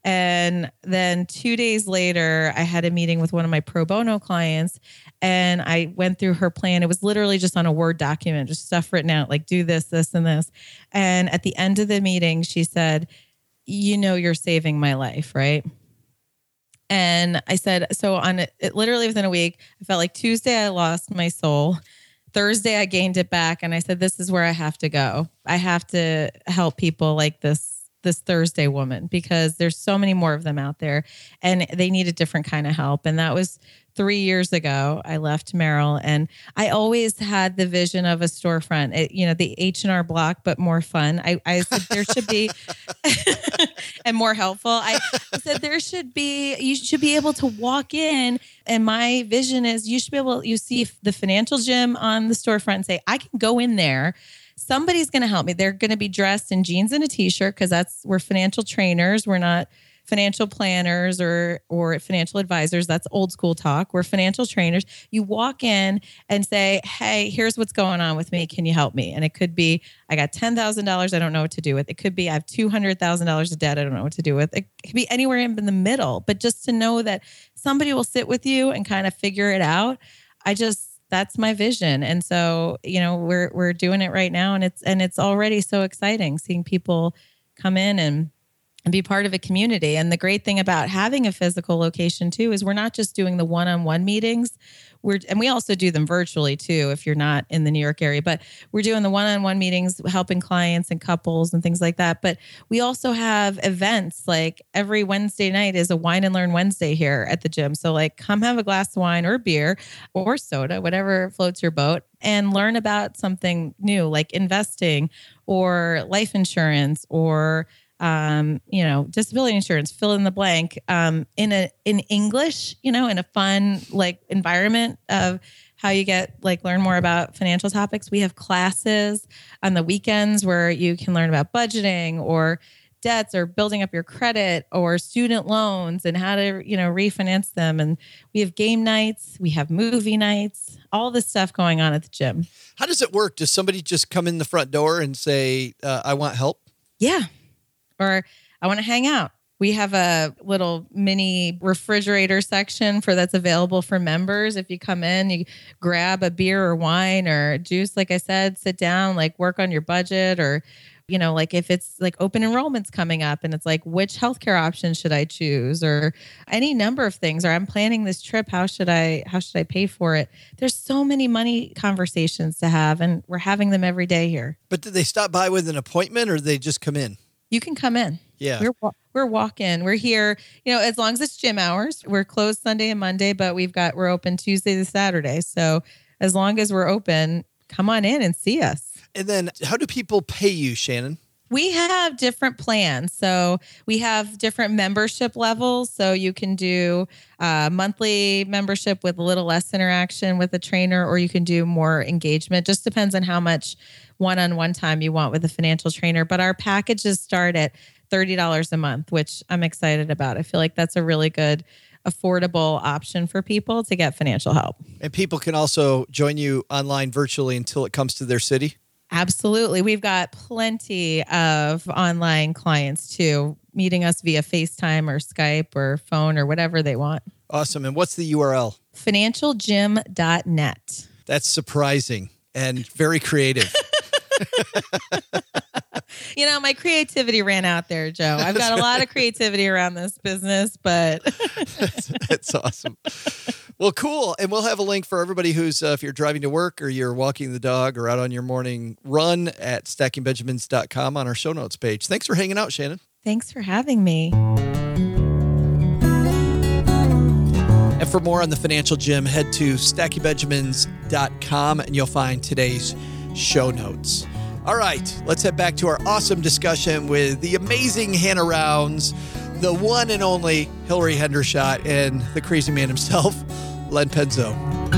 And then two days later, I had a meeting with one of my pro bono clients and I went through her plan. It was literally just on a Word document, just stuff written out, like do this, this, and this. And at the end of the meeting, she said, you know, you're saving my life, right? And I said, so on it, it literally within a week, I felt like Tuesday, I lost my soul. Thursday, I gained it back. And I said, this is where I have to go. I have to help people like this, this Thursday woman, because there's so many more of them out there and they need a different kind of help. And that was three years ago. I left Merrill, and I always had the vision of a storefront, it, you know, the H and R Block, but more fun. I, I said there should be, and more helpful. I, I said there should be, you should be able to walk in. And my vision is you should be able, you see the financial gym on the storefront and say, I can go in there. Somebody's going to help me. They're going to be dressed in jeans and a t-shirt because that's, we're financial trainers. We're not financial planners or or financial advisors. That's old school talk. We're financial trainers. You walk in and say, hey, here's what's going on with me. Can you help me? And it could be, I got ten thousand dollars. I don't know what to do with. It could be, I have two hundred thousand dollars of debt. I don't know what to do with. It could be anywhere in the middle. But just to know that somebody will sit with you and kind of figure it out. I just, that's my vision. And so, you know, we're we're doing it right now. And it's and it's already so exciting seeing people come in and and be part of a community. And the great thing about having a physical location too is we're not just doing the one-on-one meetings. We're and we also do them virtually too if you're not in the New York area. But we're doing the one-on-one meetings, helping clients and couples and things like that. But we also have events like every Wednesday night is a Wine and Learn Wednesday here at the gym. So like come have a glass of wine or beer or soda, whatever floats your boat, and learn about something new like investing or life insurance or Um, you know, disability insurance, fill in the blank, um, in a, in English, you know, in a fun, like environment of how you get, like, learn more about financial topics. We have classes on the weekends where you can learn about budgeting or debts or building up your credit or student loans and how to, you know, refinance them. And we have game nights, we have movie nights, all this stuff going on at the gym. How does it work? Does somebody just come in the front door and say, uh, I want help? Yeah. Or I want to hang out. We have a little mini refrigerator section for that's available for members. If you come in, you grab a beer or wine or juice, like I said, sit down, like work on your budget or, You know, like if it's like open enrollment's coming up and it's like, which healthcare option should I choose, or any number of things, or I'm planning this trip. How should I, how should I pay for it? There's so many money conversations to have, and we're having them every day here. But did they stop by with an appointment, or they just come in? You can come in. Yeah. We're, we're walk-in. We're here, you know, as long as it's gym hours. We're closed Sunday and Monday, but we've got, we're open Tuesday to Saturday. So as long as we're open, come on in and see us. And then how do people pay you, Shannon? We have different plans. So we have different membership levels. So you can do a monthly membership with a little less interaction with a trainer, or you can do more engagement. Just depends on how much one-on-one time you want with a financial trainer. But our packages start at thirty dollars a month, which I'm excited about. I feel like that's a really good, affordable option for people to get financial help. And people can also join you online virtually until it comes to their city? Absolutely. We've got plenty of online clients too, meeting us via FaceTime or Skype or phone or whatever they want. Awesome. And what's the U R L? financial gym dot net. That's surprising and very creative. You know, my creativity ran out there, Joe. I've got a lot of creativity around this business, but that's, that's awesome. Well, cool. And we'll have a link for everybody who's, uh, if you're driving to work or you're walking the dog or out on your morning run, at stacking benjamins dot com on our show notes page. Thanks for hanging out, Shannon. Thanks for having me. And for more on the Financial Gym, head to stacking benjamins dot com and you'll find today's show notes. All right, let's head back to our awesome discussion with the amazing Hannah Rounds, the one and only Hillary Hendershot, and the crazy man himself, Len Penzo.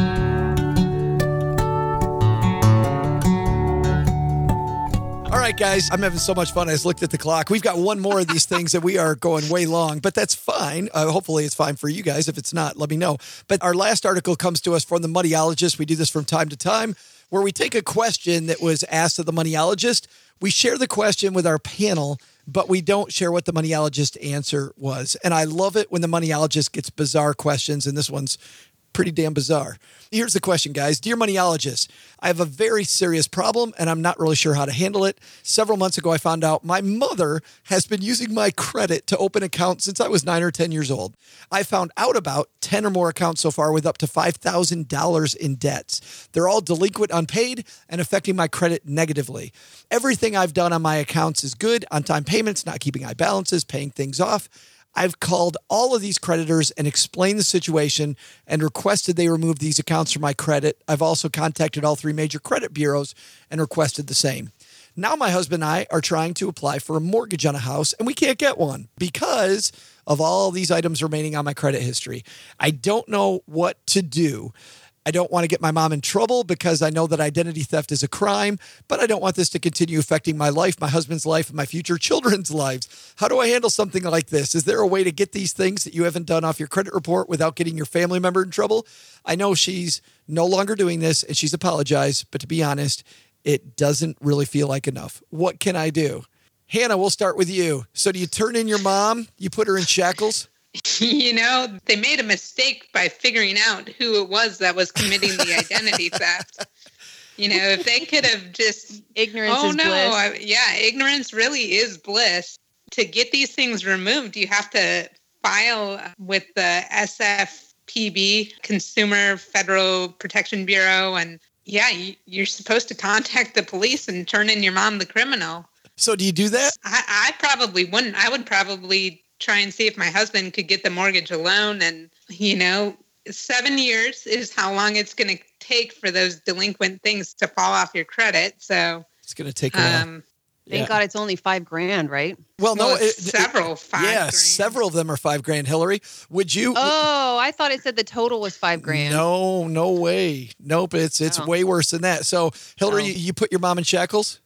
All right, guys, I'm having so much fun. I just looked at the clock. We've got one more of these things and we are going way long, but that's fine. Uh, hopefully it's fine for you guys. If it's not, let me know. But our last article comes to us from the Moneyologist. We do this from time to time, where we take a question that was asked of the Moneyologist. We share the question with our panel, but we don't share what the Moneyologist answer was. And I love it when the Moneyologist gets bizarre questions, and this one's pretty damn bizarre. Here's the question, guys. Dear Moneyologist, I have a very serious problem and I'm not really sure how to handle it. Several months ago, I found out my mother has been using my credit to open accounts since I was nine or ten years old. I found out about ten or more accounts so far with up to five thousand dollars in debts. They're all delinquent, unpaid, and affecting my credit negatively. Everything I've done on my accounts is good: on-time payments, not keeping high balances, paying things off. I've called all of these creditors and explained the situation and requested they remove these accounts from my credit. I've also contacted all three major credit bureaus and requested the same. Now my husband and I are trying to apply for a mortgage on a house, and we can't get one because of all these items remaining on my credit history. I don't know what to do. I don't want to get my mom in trouble because I know that identity theft is a crime, but I don't want this to continue affecting my life, my husband's life, and my future children's lives. How do I handle something like this? Is there a way to get these things that you haven't done off your credit report without getting your family member in trouble? I know she's no longer doing this and she's apologized, but to be honest, it doesn't really feel like enough. What can I do? Hannah, we'll start with you. So do you turn in your mom? You put her in shackles? You know, they made a mistake by figuring out who it was that was committing the identity theft. You know, if they could have just... Ignorance oh, is no, bliss. I, yeah, ignorance really is bliss. To get these things removed, you have to file with the S F P B, Consumer Federal Protection Bureau. And yeah, you, you're supposed to contact the police and turn in your mom the criminal. So do you do that? I, I probably wouldn't. I would probably try and see if my husband could get the mortgage alone. And, you know, seven years is how long it's going to take for those delinquent things to fall off your credit. So it's going to take a while. um, Thank Yeah. God it's only five grand, right? Well, no, well, it, several it, five yeah, grand. several of them are five grand. Hillary, would you? Oh, I thought it said the total was five grand. No, no way. Nope, it's it's Oh. way worse than that. So, Hillary, Oh. you, you put your mom in shackles?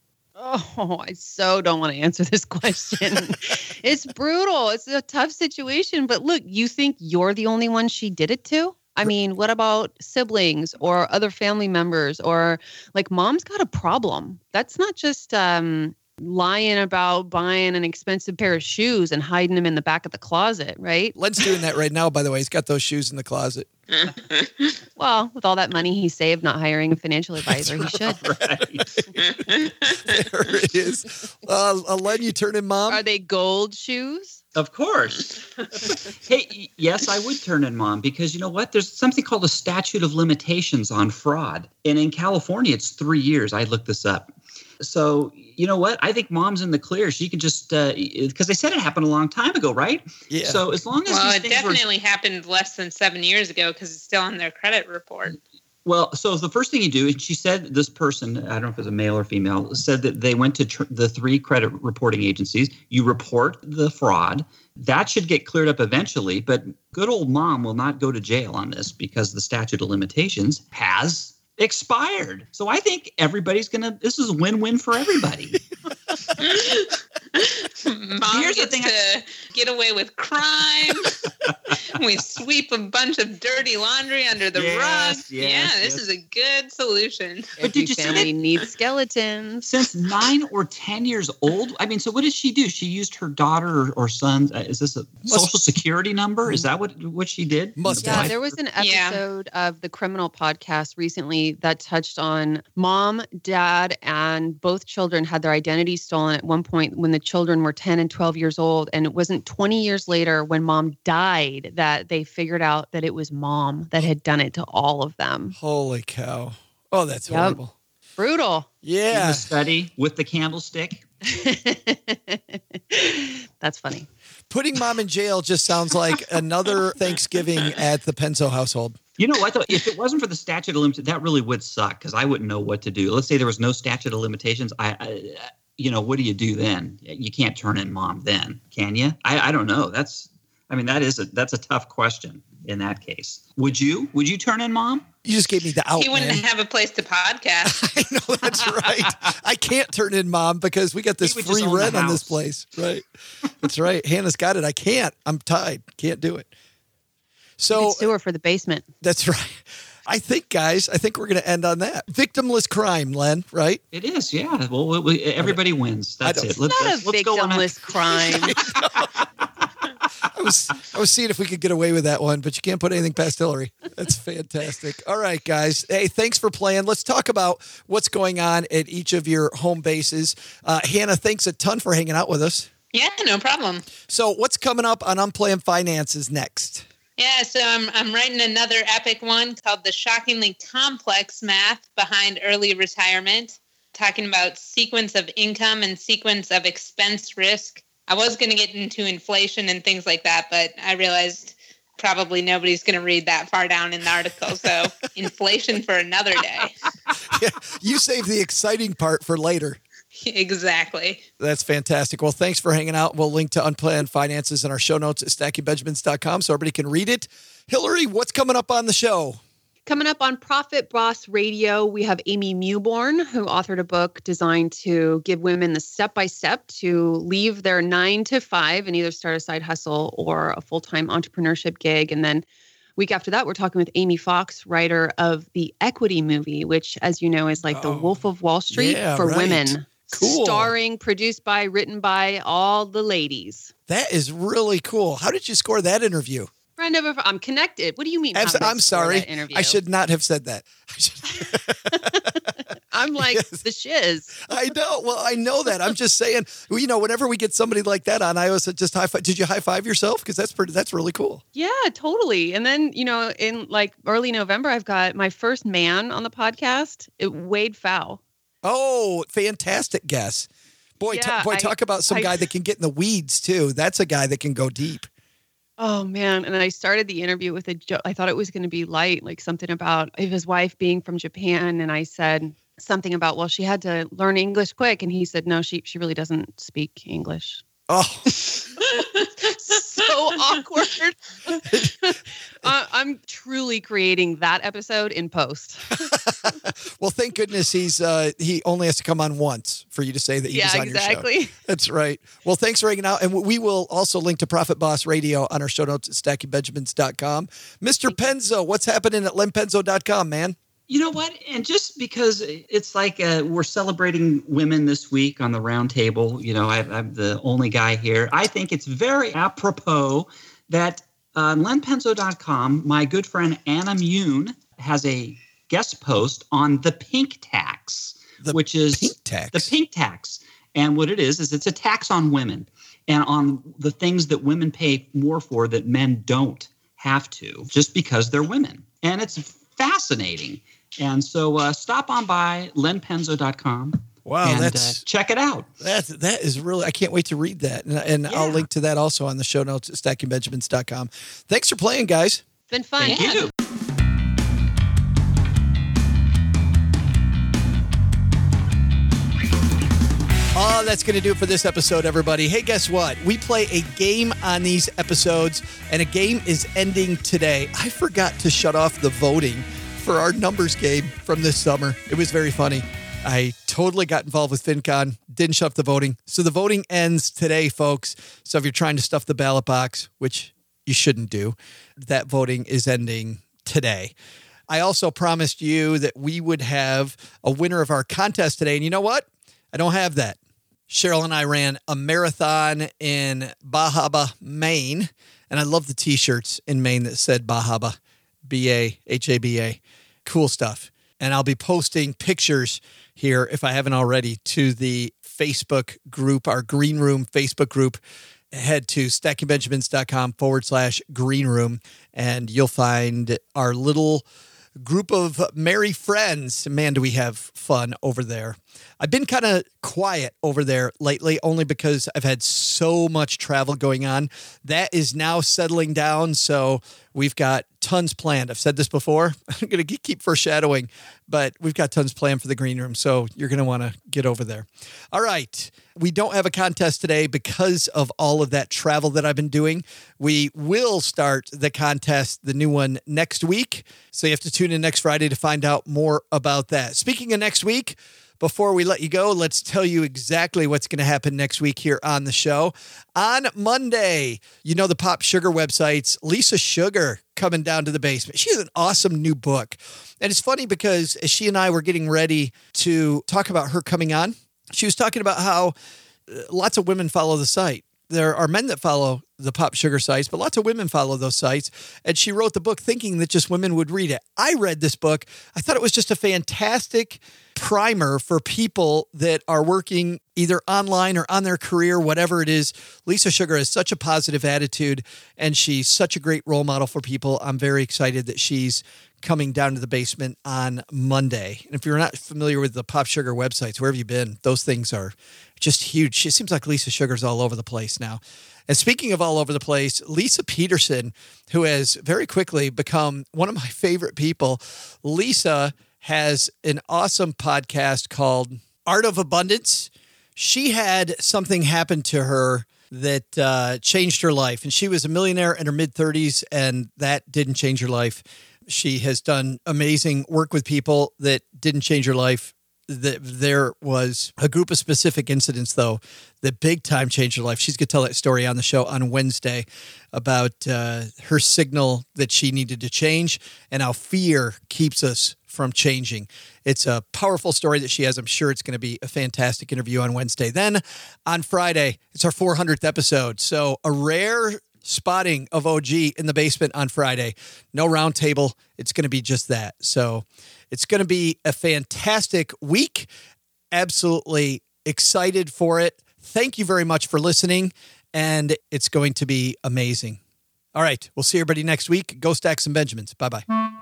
Oh, I so don't want to answer this question. It's brutal. It's a tough situation. But look, you think you're the only one she did it to? I mean, what about siblings or other family members? Or like mom's got a problem. That's not just um, lying about buying an expensive pair of shoes and hiding them in the back of the closet, right? Len's doing that right now, by the way. He's got those shoes in the closet. Well, with all that money he saved not hiring a financial advisor, he should. There it is. Uh, uh, Len, you turn in mom? Are they gold shoes? Of course. Hey, yes, I would turn in mom because you know what? There's something called a statute of limitations on fraud. And in California, it's three years. I looked this up. So, you know what? I think mom's in the clear. She can just, because uh, they said it happened a long time ago, right? Yeah. So as long as well, these it things definitely were, happened less than seven years ago because it's still on their credit report. Well, so the first thing you do, and she said this person, I don't know if it was a male or female, said that they went to tr- the three credit reporting agencies. You report the fraud. That should get cleared up eventually, but good old mom will not go to jail on this because the statute of limitations has expired. So I think everybody's going to, this is a win-win for everybody. Mom Here's the gets thing to I- get away with crime. We sweep a bunch of dirty laundry under the Yes, rug. yes, yeah, this yes. is a good solution. But Every did you see family that- needs skeletons. Since nine or ten years old, I mean, so what did she do? She used her daughter or, or son. Uh, is this a Must- social security number? Is that what what she did? Must Yeah, have. there was an Yeah. episode of the Criminal Podcast recently that touched on mom, dad, and both children had their identities stolen at one point when the children were ten and twelve years old. And it wasn't twenty years later when mom died that they figured out that it was mom that had done it to all of them. Holy cow. Oh, that's Yep. horrible. Brutal. In Yeah. the study with the candlestick. That's funny. Putting mom in jail just sounds like another Thanksgiving at the Penzo household. You know what, though? If it wasn't for the statute of limitations, that really would suck because I wouldn't know what to do. Let's say there was no statute of limitations. I, I, you know, what do you do then? You can't turn in mom then, can you? I, I don't know. That's, I mean, that is a, that's a tough question in that case. Would you? Would you turn in mom? You just gave me the out, He wouldn't man. have a place to podcast. I know, that's right. I can't turn in mom because we got this He would just free own the rent on this house. place. Right. That's right. Hannah's got it. I can't. I'm tied. Can't do it. You So could sue her for the basement. that's right. I think, guys, I think we're going to end on that. Victimless crime, Len, right? It is, yeah. Well, we, we, everybody wins. That's don't- it. Let's, Not a let's, let's go on. victimless crime. I was I was seeing if we could get away with that one, but you can't put anything past Hillary. That's fantastic. All right, guys. Hey, thanks for playing. Let's talk about what's going on at each of your home bases. Uh, Hannah, thanks a ton for hanging out with us. Yeah, no problem. So what's coming up on Unplanned Finances next? Yeah, so I'm I'm writing another epic one called The Shockingly Complex Math Behind Early Retirement, talking about sequence of income and sequence of expense risk. I was going to get into inflation and things like that, but I realized probably nobody's going to read that far down in the article. So inflation for another day. Yeah, you saved the exciting part for later. Exactly. That's fantastic. Well, thanks for hanging out. We'll link to Unplanned Finances in our show notes at stacking benjamins dot com so everybody can read it. Hillary, what's coming up on the show? Coming up on Profit Boss Radio, we have Amy Mewborn, who authored a book designed to give women the step-by-step to leave their nine to five and either start a side hustle or a full-time entrepreneurship gig. And then week after that, we're talking with Amy Fox, writer of the Equity movie, which, as you know, is like Oh, the Wolf of Wall Street yeah, for right. women. Cool. Starring, produced by, written by all the ladies. That is really cool. How did you score that interview? Friend of a, I'm connected. What do you mean? I'm, how did I I'm score sorry. that interview? I should not have said that. I, should- I'm like Yes. the shiz. I know. Well, I know that. I'm just saying, well, you know, whenever we get somebody like that on, I always just high five. Did you high five yourself? Because that's pretty, that's really cool. Yeah, totally. And then, you know, in like early November, I've got my first man on the podcast, it, Wade Fow. Oh, fantastic guess. Boy, t- Yeah, boy, I- talk about some I- guy that can get in the weeds too. That's a guy that can go deep. Oh, man. And I started the interview with a joke. I thought it was going to be light, like something about his wife being from Japan. And I said something about, well, she had to learn English quick. And he said, no, she, she really doesn't speak English. Oh, So awkward. uh, I'm truly creating that episode in post. well, thank goodness he's uh, he only has to come on once for you to say that he was Yeah, on your show. exactly. That's right. Well, thanks for hanging out. And we will also link to Profit Boss Radio on our show notes at stacking benjamins dot com. Mister Penzo, what's happening at len penzo dot com, man? You know what? And just because it's like uh, we're celebrating women this week on the round table, you know, I, I'm the only guy here. I think it's very apropos that on len penzo dot com, my good friend Anna Mune has a guest post on the pink tax, The which is pink tax? the pink tax. And what it is, is it's a tax on women and on the things that women pay more for that men don't have to, just because they're women. And it's fascinating. And so uh, stop on by len penzo dot com. Wow, and, that's uh, check it out. That that is really. I can't wait to read that, and, and Yeah. I'll link to that also on the show notes at stacking benjamins dot com. Thanks for playing, guys. It's been fun. Thank you. Oh, that's going to do it for this episode, everybody. Hey, guess what? We play a game on these episodes, and a game is ending today. I forgot to shut off the voting for our numbers game from this summer. It was very funny. I totally got involved with FinCon, didn't shut off the voting. So the voting ends today, folks. So if you're trying to stuff the ballot box, which you shouldn't do, that voting is ending today. I also promised you that we would have a winner of our contest today. And you know what? I don't have that. Cheryl and I ran a marathon in Bahaba, Maine. And I love the T-shirts in Maine that said Bahaba, B A H A B A. Cool stuff. And I'll be posting pictures here, if I haven't already, to the Facebook group, our Green Room Facebook group. Head to stacking benjamins dot com forward slash green room, and you'll find our little group of merry friends. Man, do we have fun over there. I've been kind of quiet over there lately, only because I've had so much travel going on. That is now settling down, so we've got tons planned. I've said this before. I'm going to keep foreshadowing, but we've got tons planned for the green room, so you're going to want to get over there. All right. We don't have a contest today because of all of that travel that I've been doing. We will start the contest, the new one, next week, so you have to tune in next Friday to find out more about that. Speaking of next week, before we let you go, let's tell you exactly what's going to happen next week here on the show. On Monday, you know the Pop Sugar websites, Lisa Sugar coming down to the basement. She has an awesome new book. And it's funny because as she and I were getting ready to talk about her coming on, she was talking about how lots of women follow the site. There are men that follow the Pop Sugar sites, but lots of women follow those sites. And she wrote the book thinking that just women would read it. I read this book. I thought it was just a fantastic primer for people that are working either online or on their career, whatever it is. Lisa Sugar has such a positive attitude, and she's such a great role model for people. I'm very excited that she's coming down to the basement on Monday. And if you're not familiar with the Pop Sugar websites, where have you been? Those things are just huge. It seems like Lisa Sugar's all over the place now. And speaking of all over the place, Lisa Peterson, who has very quickly become one of my favorite people. Lisa has an awesome podcast called Art of Abundance. She had something happen to her that uh, changed her life. And she was a millionaire in her mid-thirties, and that didn't change her life. She has done amazing work with people that didn't change her life. There was a group of specific incidents, though, that big time changed her life. She's going to tell that story on the show on Wednesday about uh, her signal that she needed to change and how fear keeps us from changing. It's a powerful story that she has. I'm sure it's going to be a fantastic interview on Wednesday. Then on Friday, it's our four hundredth episode. So a rare spotting of O G in the basement on Friday. No round table. It's going to be just that. So it's going to be a fantastic week. Absolutely excited for it. Thank you very much for listening, and it's going to be amazing. All right. We'll see everybody next week. Go stack some Benjamins. Bye-bye.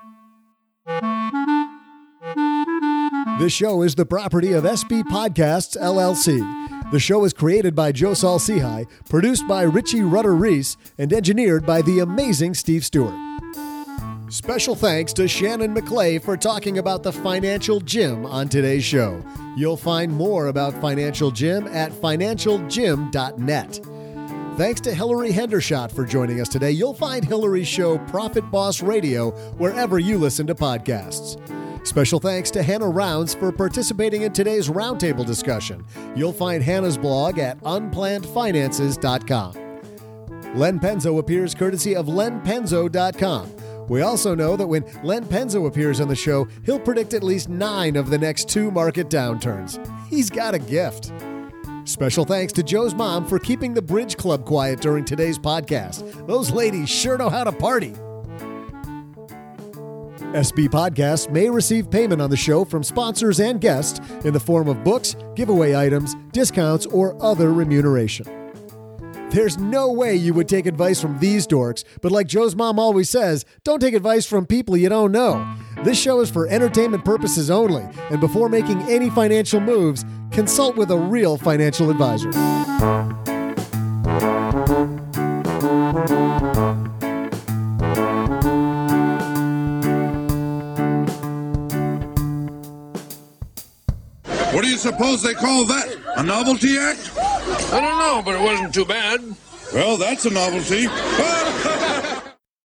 This show is the property of S B Podcasts, L L C. The show is created by Joe Saul-Sehy, produced by Richie Rutter-Reese, and engineered by the amazing Steve Stewart. Special thanks to Shannon McClay for talking about the Financial Gym on today's show. You'll find more about Financial Gym at financial gym dot net. Thanks to Hillary Hendershot for joining us today. You'll find Hillary's show Profit Boss Radio wherever you listen to podcasts. Special thanks to Hannah Rounds for participating in today's roundtable discussion. You'll find Hannah's blog at unplanned finances dot com. Len Penzo appears courtesy of len penzo dot com. We also know that when Len Penzo appears on the show, he'll predict at least nine of the next two market downturns. He's got a gift. Special thanks to Joe's mom for keeping the Bridge Club quiet during today's podcast. Those ladies sure know how to party. S B Podcasts may receive payment on the show from sponsors and guests in the form of books, giveaway items, discounts, or other remuneration. There's no way you would take advice from these dorks, but like Joe's mom always says, don't take advice from people you don't know. This show is for entertainment purposes only, and before making any financial moves, consult with a real financial advisor. What do you suppose they call that? A novelty act? I don't know, but it wasn't too bad. Well, that's a novelty. Ah!